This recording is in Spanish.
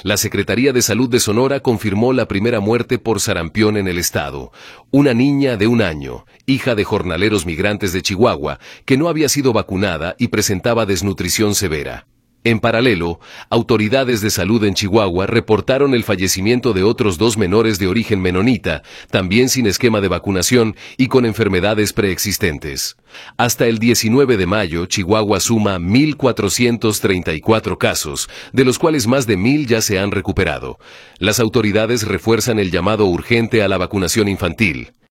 La Secretaría de Salud de Sonora confirmó la primera muerte por sarampión en el estado. Una niña de 1 año, hija de jornaleros migrantes de Chihuahua, que no había sido vacunada y presentaba desnutrición severa. En paralelo, autoridades de salud en Chihuahua reportaron el fallecimiento de otros 2 menores de origen menonita, también sin esquema de vacunación y con enfermedades preexistentes. Hasta el 19 de mayo, Chihuahua suma 1,434 casos, de los cuales más de 1,000 ya se han recuperado. Las autoridades refuerzan el llamado urgente a la vacunación infantil.